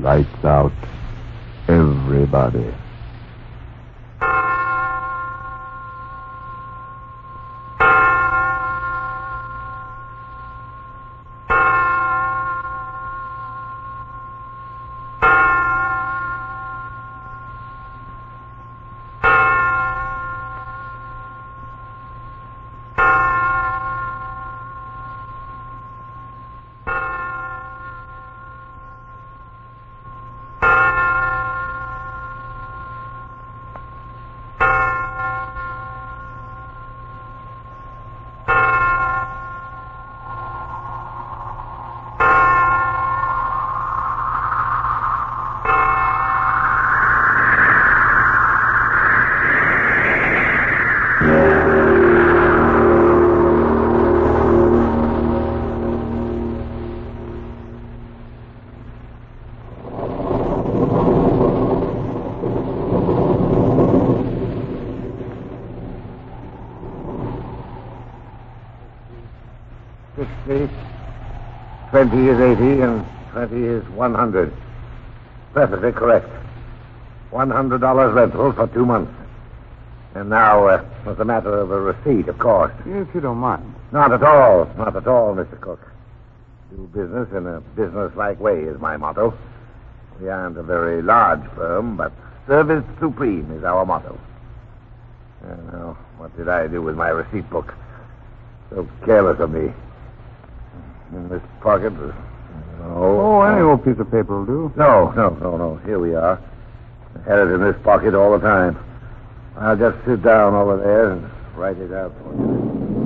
Lights out. Everybody. $20 is 80 and 20 is 100. Perfectly correct. $100 rental for 2 months. And now, it's a matter of a receipt, of course. If you don't mind. Not at all. Not at all, Mr. Cook. Do business in a business-like way is my motto. We aren't a very large firm, but service supreme is our motto. And now, what did I do with my receipt book? So careless of me. In this pocket? Oh, any old piece of paper will do. No. Here we are. I had it in this pocket all the time. I'll just sit down over there and write it out for you.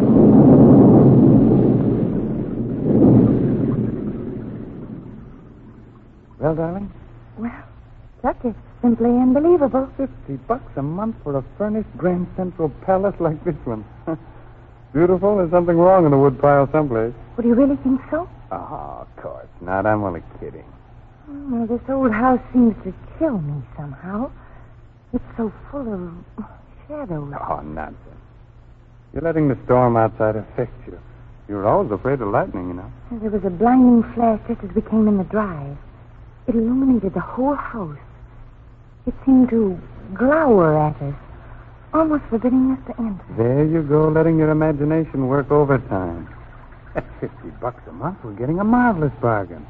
Well, darling? Well, Chuck, it's simply unbelievable. $50 a month for a furnished Grand Central Palace like this one. Beautiful. There's something wrong in the woodpile someplace. Would you really think so? Oh, of course not. I'm only kidding. Well, this old house seems to chill me somehow. It's so full of shadows. Oh, nonsense. You're letting the storm outside affect you. You were always afraid of lightning, you know. There was a blinding flash just as we came in the drive. It illuminated the whole house. It seemed to glower at us, almost forbidding us to enter. There you go, letting your imagination work overtime. At $50 a month, we're getting a marvelous bargain.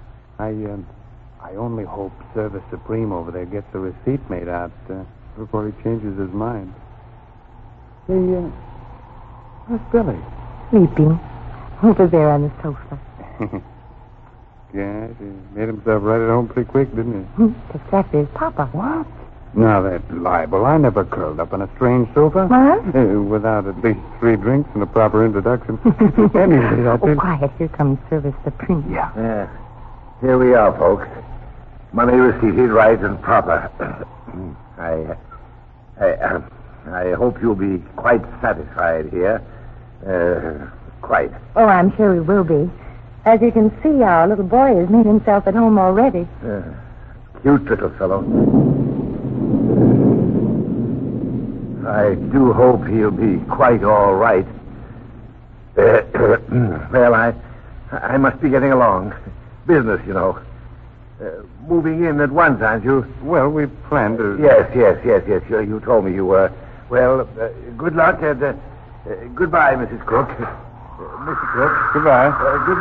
I only hope Service Supreme over there gets the receipt made out before he changes his mind. Hey, where's Billy? Sleeping. Over there on the sofa. Yes, he made himself right at home pretty quick, didn't he? Exactly as Papa. What? Now, that's libel. I never curled up on a strange sofa. What? Without at least 3 drinks and a proper introduction. Anyway, I think... Oh, quiet. Here comes Service Supreme. Yeah. Here we are, folks. Money receipted right and proper. I hope you'll be quite satisfied here. Quite. Oh, I'm sure we will be. As you can see, our little boy has made himself at home already. Cute little fellow. I do hope he'll be quite all right. Well, I must be getting along. Business, you know. Moving in at once, aren't you? Well, we planned to... Yes. You told me you were. Well, good luck and goodbye, Mrs. Cook. Mr. Cook. Goodbye.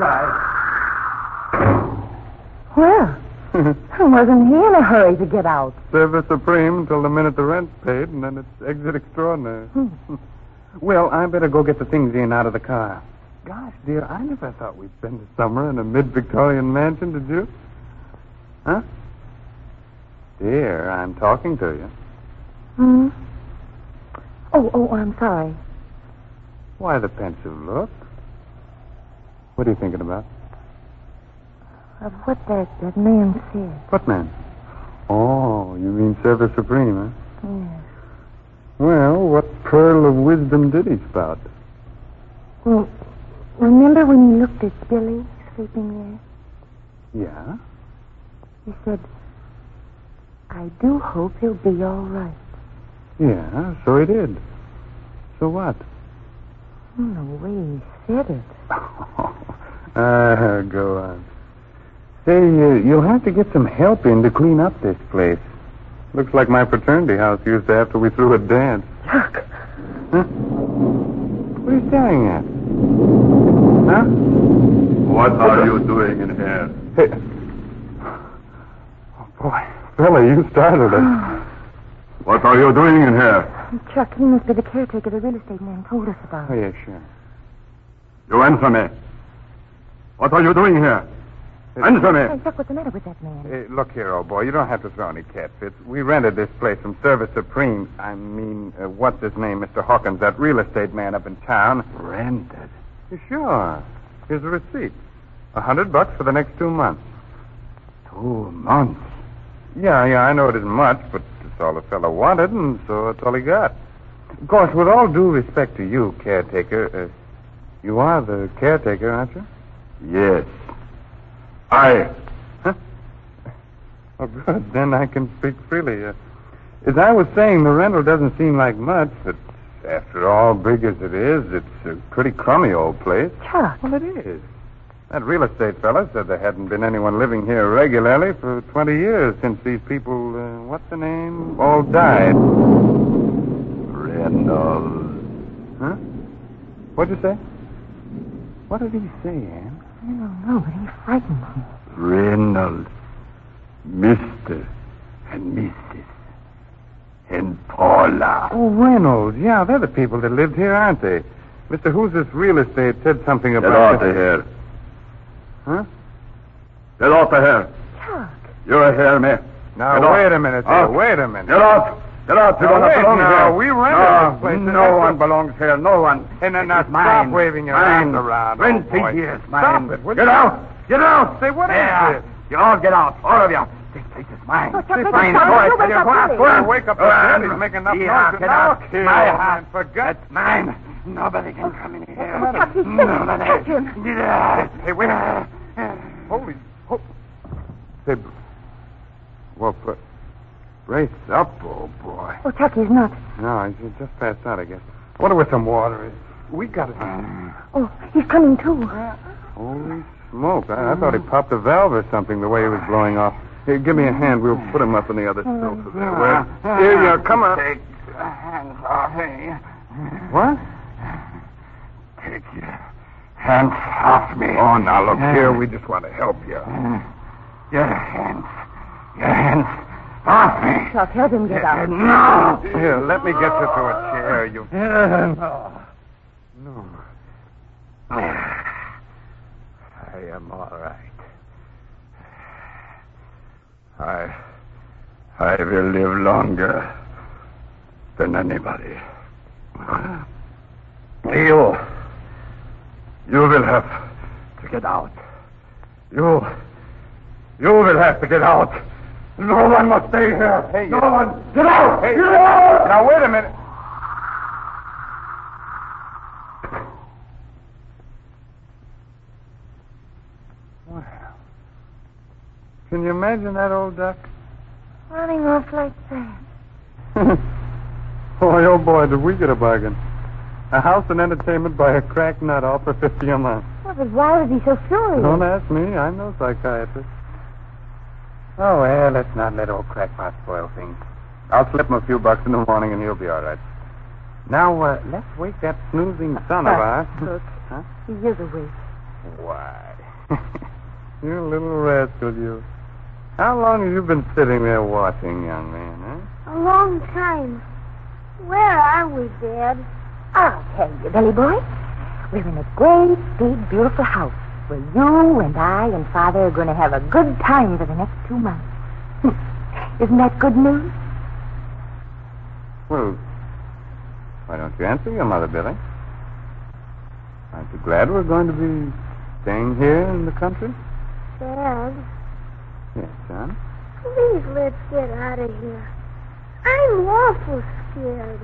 Goodbye. Well, wasn't he in a hurry to get out? Service Supreme until the minute the rent's paid, and then it's exit extraordinary. Well, I better go get the things in out of the car. Gosh, dear, I never thought we'd spend the summer in a mid-Victorian mansion, did you? Huh? Dear, I'm talking to you. Hmm? Oh, I'm sorry. Why the pensive look? What are you thinking about? Of what that man said. What man? Oh, you mean Service Supreme, huh? Yes. Well, what pearl of wisdom did he spout? Well, remember when you looked at Billy sleeping there? Yeah? He said, I do hope he'll be all right. Yeah, so he did. So what? The way he said it. Go on. Say, you'll have to get some help in to clean up this place. Looks like my fraternity house used to after we threw a dance. Chuck. Huh? What are you staring at? Huh? What are you doing in here? Hey. Oh, boy. Fella, you startled us. What are you doing in here? Chuck, he must be the caretaker the real estate man told us about. Oh, yeah, sure. You answer me. What are you doing here? Answer Hey, me. Chuck, what's the matter with that man? Hey, look here, old boy. You don't have to throw any catfits. We rented this place from Service Supreme. I mean, what's his name? Mr. Hawkins, that real estate man up in town. Rented. Sure. Here's a receipt. $100 for the next 2 months. 2 months. Yeah, I know it isn't much, but it's all the fellow wanted, and so that's all he got. Of course, with all due respect to you, caretaker, you are the caretaker, aren't you? Yes. I. Huh? Oh, good. Then I can speak freely. As I was saying, the rental doesn't seem like much, but after all, big as it is, it's a pretty crummy old place. Chuck. Well, it is. That real estate fella said there hadn't been anyone living here regularly for 20 years since these people, what's the name, all died. Reynolds. Huh? What'd you say? What did he say, Ann? I don't know, but he frightens me. Reynolds. Mr. and Mrs. and Paula. Oh, Reynolds. Yeah, they're the people that lived here, aren't they? Mr. Who's this real estate said something Get about... out of here. Huh? Get out of here. Chuck. You hear me? Now, Get wait out. a minute, Out. there. Wait a minute. Get out. Get out. You Now, don't wait belong now. here. We rented this place. No one belongs here. No one. And then It now is mine. stop waving your Mine. arms around, 20 old boy. years, Stop mine. it, will Get you? out. Get out. Say, what is There. this? You all get out. All of you. This place is mine. Oh, Chuck, It's wake mine. up, Go Chuck. ahead. You wake Go up, on. please. Go on. Wake up, Go on. He's making enough Yeah, noise. get Now, out. kill, My man, house. for God's That's mine. Nobody can come in here. Oh, Chuck, he's sick. Nobody. Catch him. Get out. Hey, wait a minute. Holy... Oh. Say, well, brace up, old boy. Oh, Chuck, he's not. No, he's just passed out, I guess. I wonder where some water is. We got it. Oh, he's coming too. Holy smoke. I thought he popped a valve or something the way he was blowing off. Here, give me a hand. We'll put him up on the other sofa there. Here you are. Come on. Take your hands off me. What? Take your hands off me. Oh, now, look here. We just want to help you. Your hands. Your hands off me. Chuck, help him get out. No. Here, let me get you to a chair, you... No. No. I am all right. I will live longer than anybody. You will have to get out. You will have to get out. No one must stay here. Hey, no one. Get out. Hey, get out. now, wait a minute. Wow. Can you imagine that old duck? Running off like that. Boy, oh boy, did we get a bargain. A house and entertainment by a crack nut, all for $50 a month. Well, but why was he so furious? Don't ask me. I'm no psychiatrist. Oh, well, let's not let old crackpot spoil things. I'll slip him a few bucks in the morning and he'll be all right. Now, let's wake that snoozing son of ours. Look, Huh? he is awake. Why? You little rascal, you. How long have you been sitting there watching, young man, huh? A long time. Where are we, Dad? I'll tell you, Billy boy. We're in a great, big, beautiful house where you and I and Father are going to have a good time for the next 2 months. Isn't that good news? Well, why don't you answer your mother, Billy? Aren't you glad we're going to be staying here in the country? Dad, Yes, son. please let's get out of here. I'm awful scared.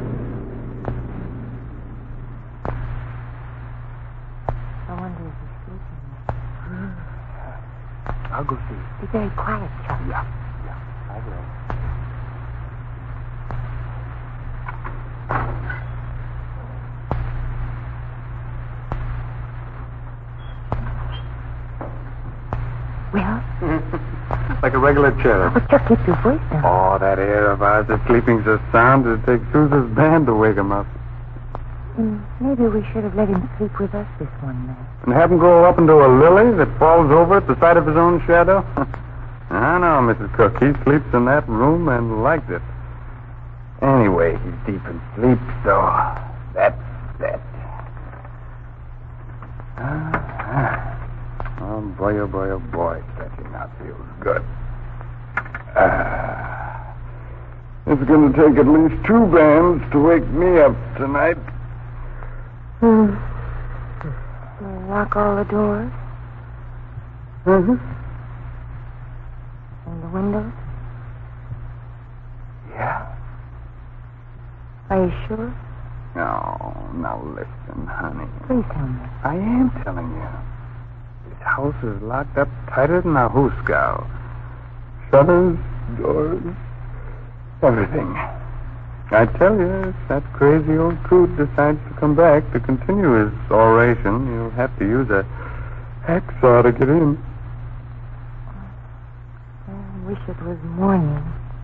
I wonder if he's I'll go see. Be very quiet, Chuck. Yeah, I will. Well? Like a regular cherub. But Chuck, keep your voice down. Oh, that air of ours is sleeping so sound it takes Sousa's band to wake him up. Maybe we should have let him sleep with us this one night. And have him go up into a lily that falls over at the sight of his own shadow? I know, Mrs. Cook. He sleeps in that room and likes it. Anyway, he's deep in sleep, so that's that. Oh, boy, oh, boy, oh, boy. Stretching out feels good. It's going to take at least 2 bands to wake me up tonight. Lock all the doors? Mm-hmm. And the windows? Yeah. Are you sure? No, now listen, honey. Please tell me. I am telling you. This house is locked up tighter than a hoosegow. Shutters, doors, everything. I tell you, if that crazy old coot decides to come back to continue his oration, you'll have to use a hacksaw to get in. I wish it was morning.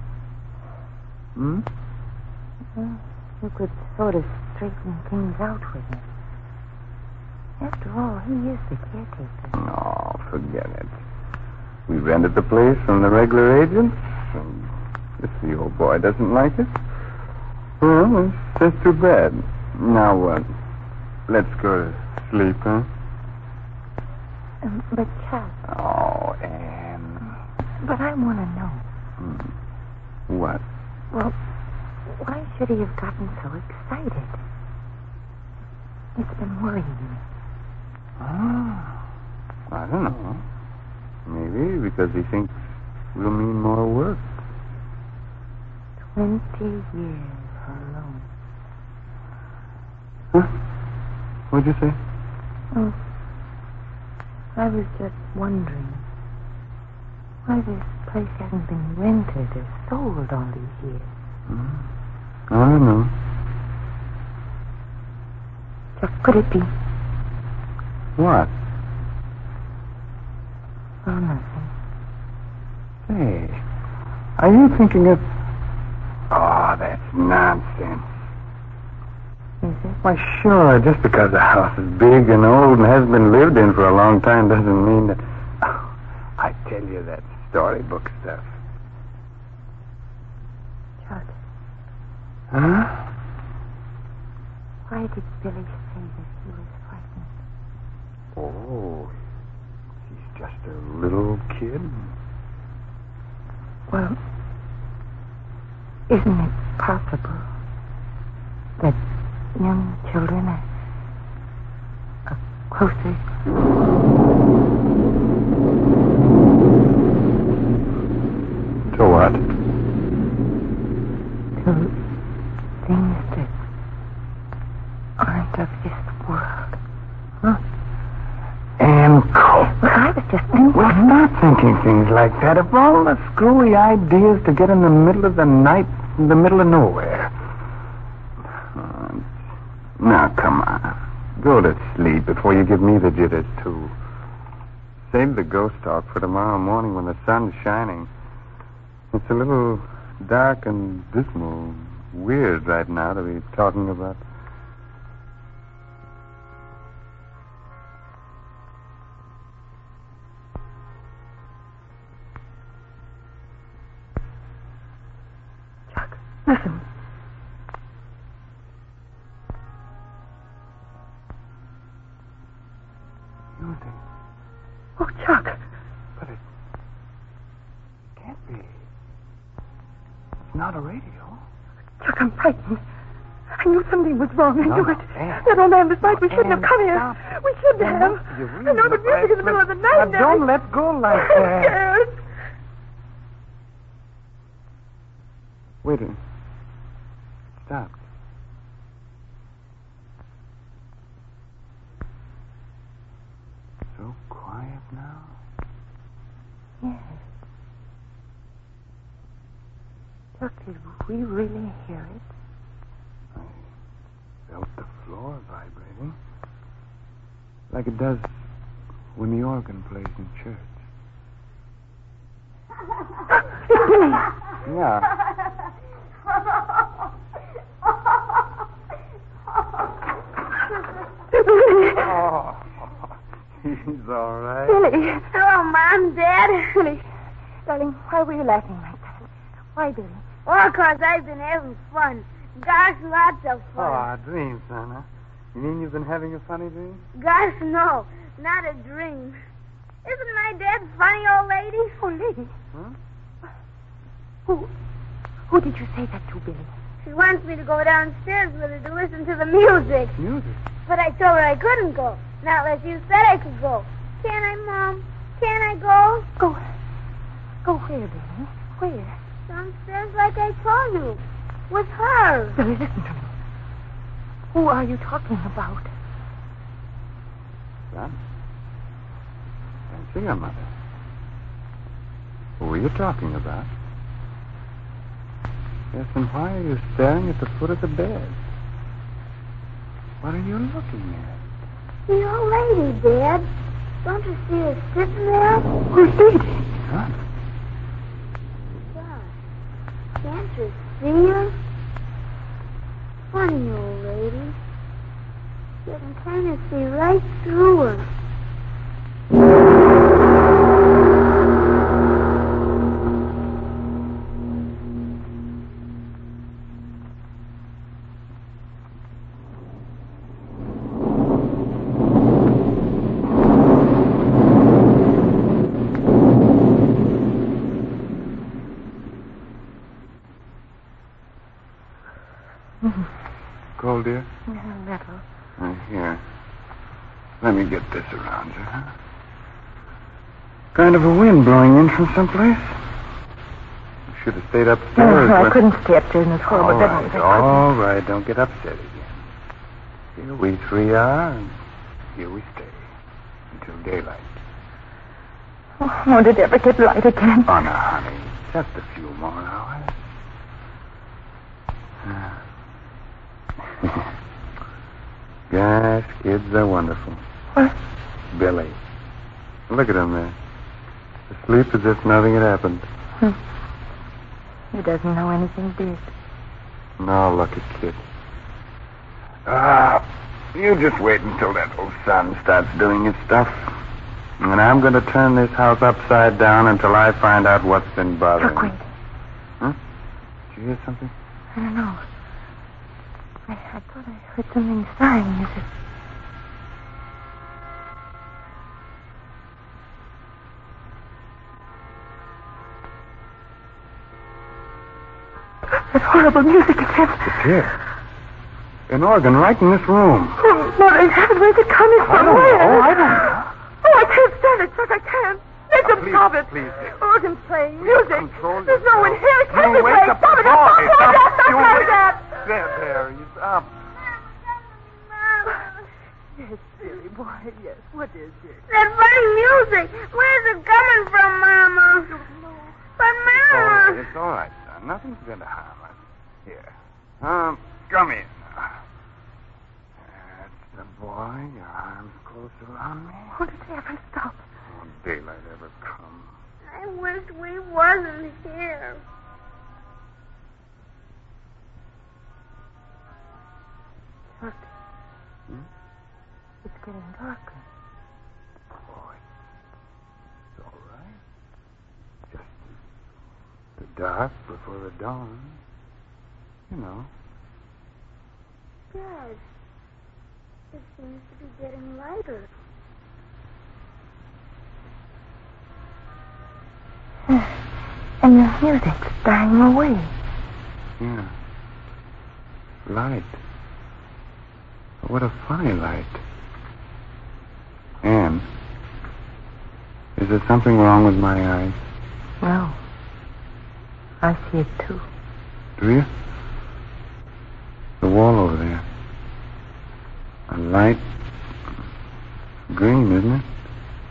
Hmm? Well, you could sort of straighten things out with him. After all, he is the caretaker. No, forget it. We rented the place from the regular agents, and if the old boy doesn't like it, well, it's just too bad. Now what? Let's go to sleep, huh? But, Chuck... Oh, Anne. But I want to know. What? Well, why should he have gotten so excited? It's been worrying me. Oh, I don't know. Maybe because he thinks we'll mean more work. 20 years alone. Huh? What'd you say? Oh, I was just wondering why this place hasn't been rented or sold all these years. I don't know. Chuck, could it be? What? Oh, nothing. Hey, are you thinking of... Oh, that's nonsense. Is it? Why, sure, just because the house is big and old and has been lived in for a long time doesn't mean that... Oh, I tell you, that storybook stuff. Chuck, Huh? why did Billy say that he was frightened? Oh, he's just a little kid. Well, isn't it possible that young children are closer To what? to things that aren't of this world? Huh? And Well, I was just thinking... Well, stop thinking things like that. Of all the screwy ideas to get in the middle of the night, in the middle of nowhere. Now, come on. Go to sleep before you give me the jitters, too. Save the ghost talk for tomorrow morning when the sun's shining. It's a little dark and dismal, weird right now to be talking about. Chuck, listen. Music. Oh, Chuck. But it can't be. It's not a radio. Chuck, I'm frightened. I knew something was wrong. I knew it. Anne. That old man was right. We shouldn't have Anne, come here. stop. We shouldn't Anne, have. you I really know the music in the middle of the night. Now, don't let go like I'm that. scared. Wait a minute. Stop. So quiet now. Chuck, did we really hear it? I felt the floor vibrating. Like it does when the organ plays in church. Yeah. Oh, he's all right. Billy. Hello, Mom, Dad. Billy. Darling, why were you laughing like that? Why, Billy? Oh, 'cause I've been having fun. Gosh, lots of fun. Oh, a dream, son, huh? You mean you've been having a funny dream? Gosh, no, not a dream. Isn't my dad funny, old lady? Oh, lady. Huh? Who did you say that to, Billy? She wants me to go downstairs with her to listen to the music. Music? But I told her I couldn't go. Not unless you said I could go. Can I, Mom? Can I go? Go where, Billy? Where? Downstairs like I told you. With her. Billy, listen to me. Who are you talking about? Son? Answer your mother. Who are you talking about? Yes, and why are you staring at the foot of the bed? What are you looking at? The old lady, Dad. Don't you see her sitting there? Who's lady? Son? Gosh, can't you see her? Funny old lady. You can kind of see right through her. Cold, dear? A little. Here. Let me get this around you, huh? Kind of a wind blowing in from someplace. You should have stayed upstairs. No, I couldn't stay upstairs in this horrible bed. All right. Don't get upset again. Here we three are, and here we stay. Until daylight. Oh, won't it ever get light again? Oh, now, honey. Just a few more hours. Gosh, kids are wonderful. What? Billy. Look at him there. Asleep as if nothing had happened. He doesn't know anything did. No, look at kid. You just wait until that old son starts doing his stuff. And I'm going to turn this house upside down until I find out what's been bothering Look, wait. me. Huh? Did you hear something? I don't know. I thought I heard something sighing as if... That horrible music again. It's here. An organ right in this room. Oh, Mother, where's it coming from? Where? I don't know. Oh, I can't stand it, Chuck. I can't. Make them Please, stop it. please. Organ's playing music. Control There's no one here. It can't be wake playing. up Stop the it. boy. Stop Stop. that. Stop You like wait. that. There, he's up. Yes, silly boy. Yes. What is it? That funny music. Where's it coming from, Mama? But, Mama. It's all right, son. Nothing's going to harm us. Here. Come in. That's the boy. Your arms close around me. Won't it ever stop? Won't daylight ever come? I wish we wasn't here. Chuck. It's getting darker. Boy. It's all right. Just the dark before the dawn. You know. Dad, it seems to be getting lighter. And the music's dying away. Yeah. Light. What a funny light. Anne, is there something wrong with my eyes? No. I see it, too. Do you? The wall over there. A light green, isn't it?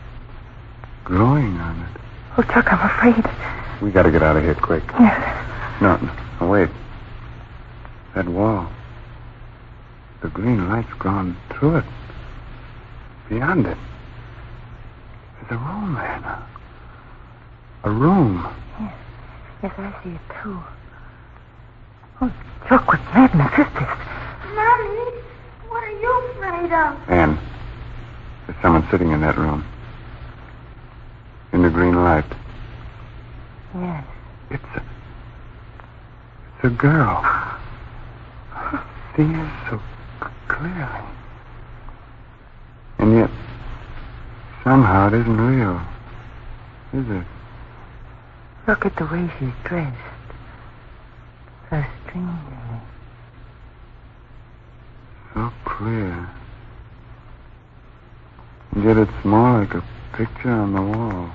Growing on it. Oh, Chuck, I'm afraid. We got to get out of here quick. Yes. No, wait. That wall. The green light's gone through it. Beyond it. There's a room there now. A room. Yes, I see it too. Oh, Chuck, what's madness is this? Mommy, what are you afraid of? Anne, there's someone sitting in that room. In the green light. Yes. It's a girl. I see her so clearly. And yet, somehow it isn't real. Is it? Look at the way she's dressed. So strangely. So clear. And yet it's more like a picture on the wall.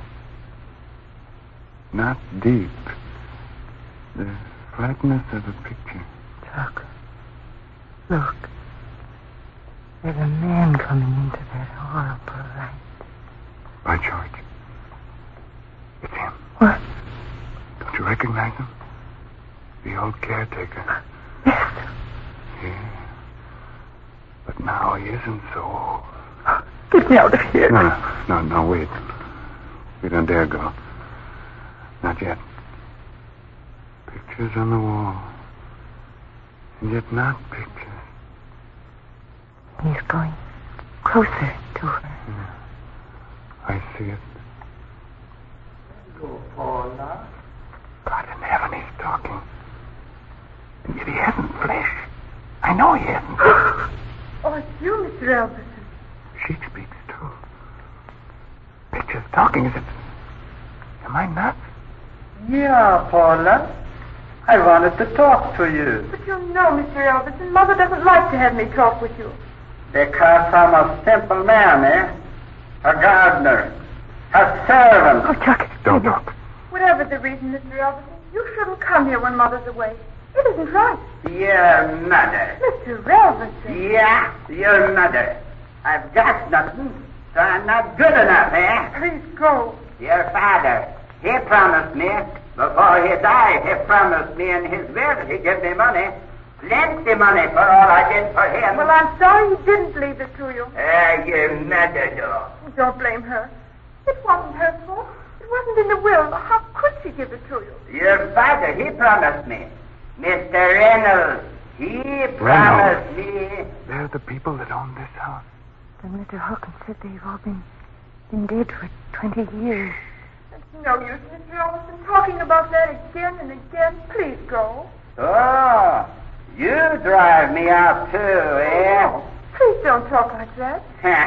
Not deep. The flatness of a picture. Chuck, look. There's a man coming into that horrible light. By George. It's him. What? Don't you recognize him? The old caretaker. Yes. Yeah. But now he isn't so old. Get me out of here. No, wait. We don't dare go. Not yet. Pictures on the wall. And yet not pictures. He's going closer to her. Yeah. I see it. Go, Paula. God in heaven, he's talking. And yet he hasn't flesh. I know he hasn't. Oh, it's you, Mr. Elvis. She speaks, too. Pictures talking as if... Am I nuts? Yeah, Paula. I wanted to talk to you. But you know, Mr. Elvis, and Mother doesn't like to have me talk with you. Because I'm a simple man, eh? A gardener. A servant. Oh, Chuck. Don't talk. Whatever the reason, Mr. Elvis, you shouldn't come here when Mother's away. It isn't right. Your mother. Mr. Elvis. Yeah, your mother. I've got nothing, so I'm not good enough, eh? Please go. Your father, he promised me, before he died, he promised me in his will he'd give me money. Plenty money for all I did for him. Well, I'm sorry he didn't leave it to you. Your mother, though. Don't blame her. It wasn't her fault. It wasn't in the will. How could she give it to you? Your father, he promised me. Mr. Reynolds, he promised me. They're the people that own this house. And Mr. Hawkins said they've all been dead for 20 years. It's no use, Mr. Elvis, in talking about that again and again. Please go. Oh, you drive me out too, eh? Oh, please don't talk like that.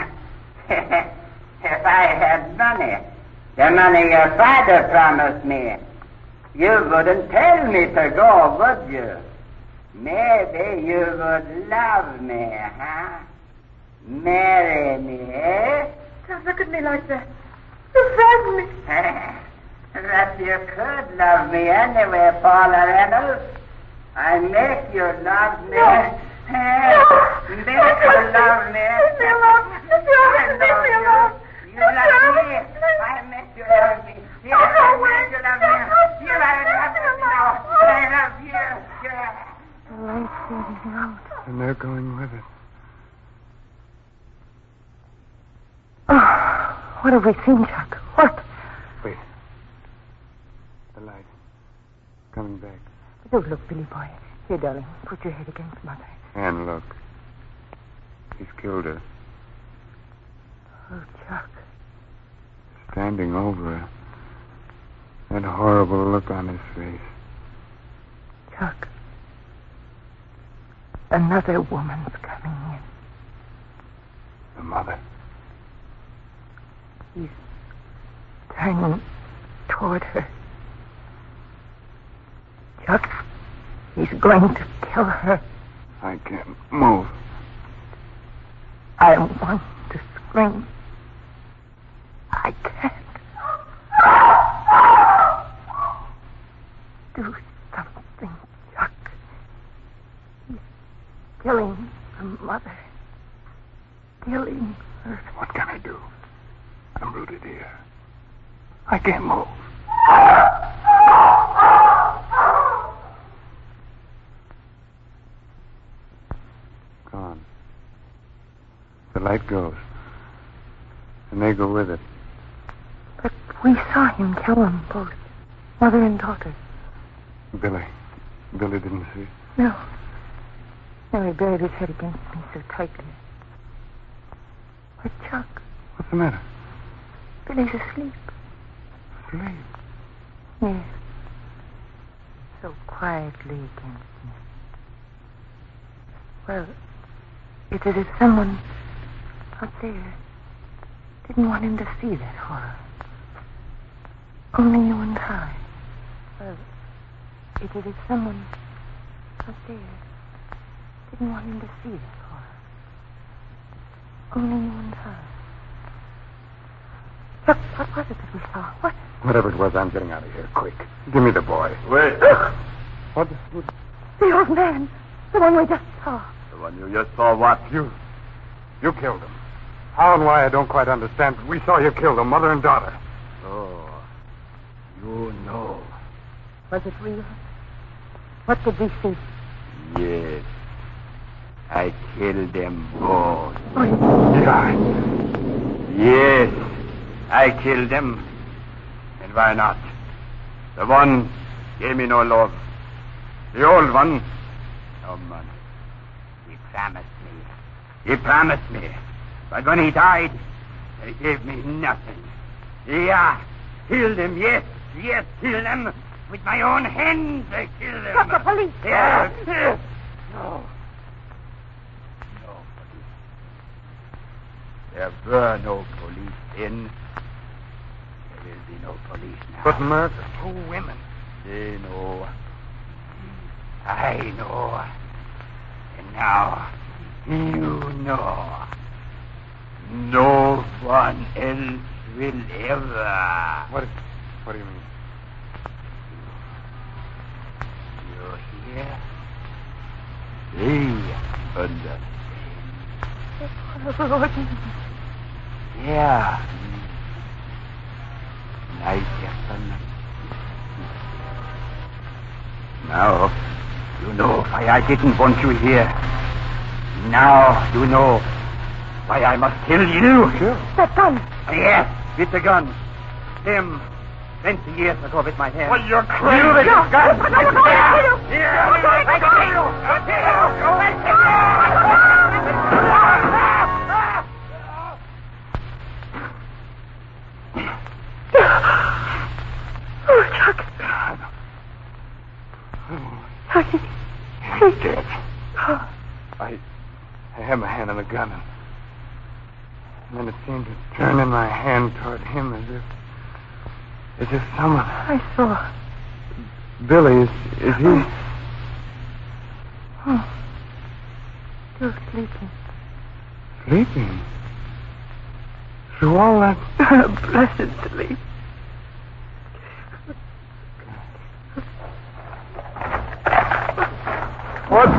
If I had money, the money your father promised me, you wouldn't tell me to go, would you? Maybe you would love me, huh? Marry me, eh? Don't look at me like that. You frighten me. That you could love me anyway, Paula Reynolds. I make you love me. No. Make you love me. Leave me alone. Mr. Elvis, leave me alone. You love me. I make you love me. Yes, I make you love me. You I love you now. I love you. Yeah. The light's fading out. And they're going with it. Oh, what have we seen, Chuck? What? Wait. The light. Coming back. Don't look, Billy boy. Here, darling, put your head against Mother. And look. He's killed her. Oh, Chuck. Standing over her. That horrible look on his face. Chuck. Another woman's coming in. The mother. He's turning toward her. Chuck, he's going to kill her. I can't move. I want to scream. I can't. Do something, Chuck. He's killing her mother. Killing her. What can I do? I'm rooted here. I can't move. The light goes. And they go with it. But we saw him kill them both. Mother and daughter. Billy didn't see. No. No, he buried his head against me so tightly. But Chuck, What's the matter? Billy's asleep. Sleep. Yes. So quietly against me. Well, it's as if someone out there didn't want him to see that horror. Only you and I. Well, it's as if someone out there didn't want him to see that horror. Only you and I. Look, what was it that we saw? What? Whatever it was, I'm getting out of here. Quick. Give me the boy. Wait. What? The old man. The one we just saw. The one you just saw what? You killed him. How and why I don't quite understand, but we saw you kill them, mother and daughter. Oh. You know. Was it real? What did we see? Yes. I killed them both. Yes. I killed them. And why not? The one gave me no love. The old one, no money. He promised me. But when he died, he gave me nothing. Yeah, killed him, yes, killed them. With my own hands, I killed them. Stop the police. Yes. No police. There were no police then. There will be no police now. But murder. 2 women. They know. I know. And now, you know. No one else will ever. What do you mean? You hear? They understand. Yeah. Night after night. Now, you know why I didn't want you here. Now, you know why I must kill you. Kill? That gun. Yes, with the gun. Him, 20 years ago with my hand. Well, you're crazy. You with the gun. Oh, Chuck. He's dead. I had my hand on the gun, and then it seemed to turn in my hand toward him as if someone... I saw. Billy, is he... Oh. Still sleeping. Sleeping? Through all that... Blessed sleep. What?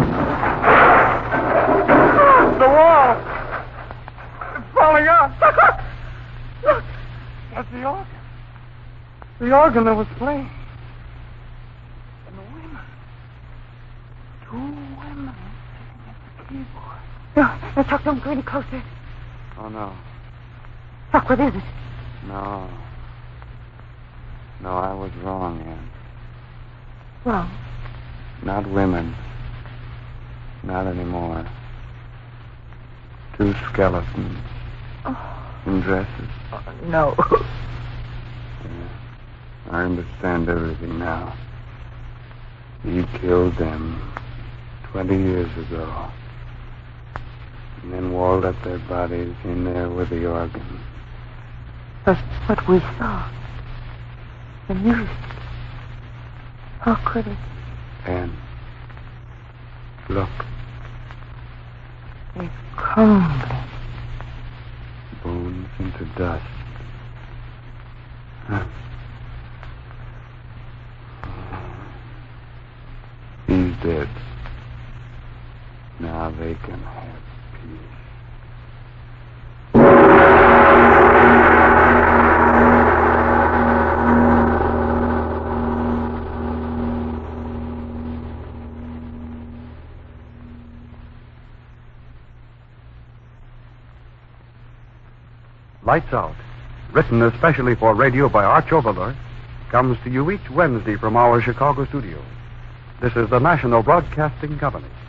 The wall! It's falling out! Look! That's the organ. The organ that was playing. And the women. 2 women sitting at the keyboard. No, Chuck, don't go any closer. Oh, no. Chuck, what is it? No, I was wrong, Ann. Wrong. Not women. Not anymore. 2 skeletons. Oh. In dresses. No. Yeah. I understand everything now. He killed them 20 years ago. And then walled up their bodies in there with the organ. But what we saw. The music. How could it? And look, It's crumbling. bones into dust. Huh. He's dead. Now they can have peace. Lights Out, written especially for radio by Arch Overler, comes to you each Wednesday from our Chicago studio. This is the National Broadcasting Company.